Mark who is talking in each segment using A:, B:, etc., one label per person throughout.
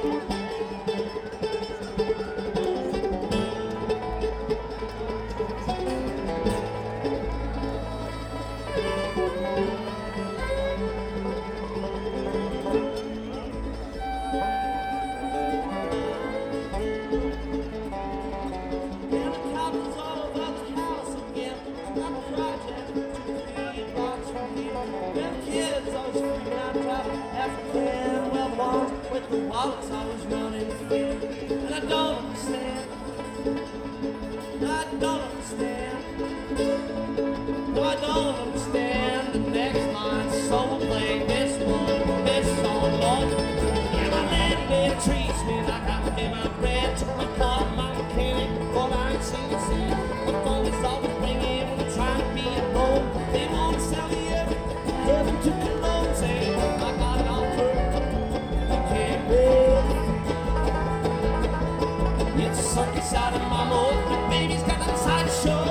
A: With the wallets I was running free, and I don't understand. I don't understand. No, I don't understand the next line. So we'll play this one, this song, Lord. Yeah, my landlady treats me like I pay my rent. My car, my mechanic, but I ain't seen a cent. My phone is always ringing when I'm trying to be alone. They want to sell me heaven to cologne, saying I got it all perfect. It's a circus out of my mouth. The baby's got a sideshow.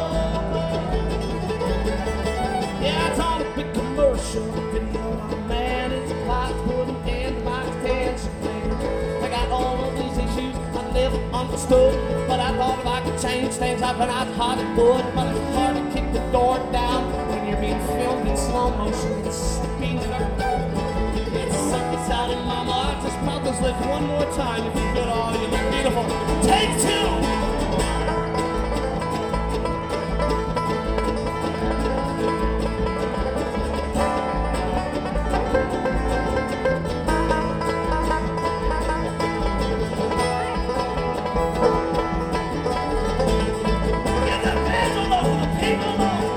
A: Yeah, it's all a big commercial video. Oh, man, it's a plot putting in my attention. I got all of these issues I never understood, but I thought if I could change things, I'd run out Hollywood. But it's hard to kick the door down when you're being filmed in slow motion. It's speeding up. It's a circus out in my mind. Just pop this lift one more time. If you could, oh, you look beautiful. Take two! Get the pendulum over the people!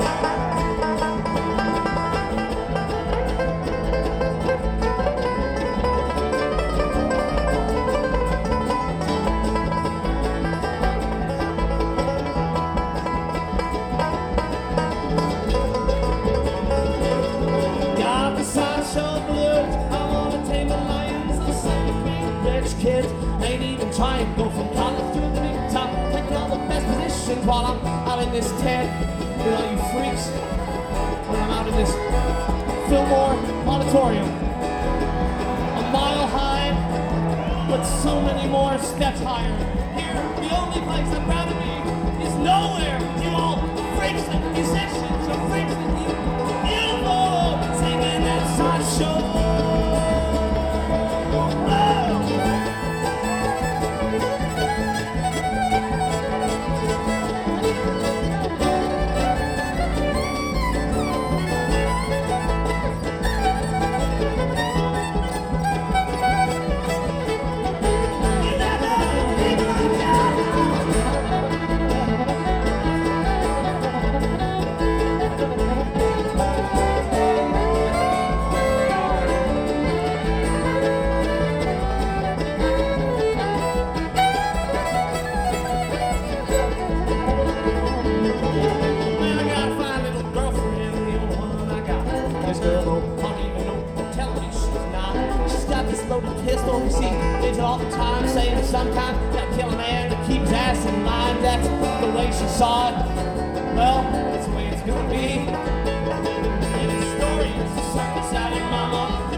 A: Kids ain't even trying to go from college to the big top, taking all the best positions while I'm out in this tent with all you freaks. When I'm out in this Fillmore auditorium, a mile high, but so many more steps higher. Here, the only place I'd rather be is nowhere. You all freaks and musicians are freaks and you beautiful, singing that sideshow. Pistol, we see kids all the time saying sometimes you gotta kill a man to keep his ass in line. That's the way she saw it. Well, that's the way it's gonna be. And the story is the circus out in my mom.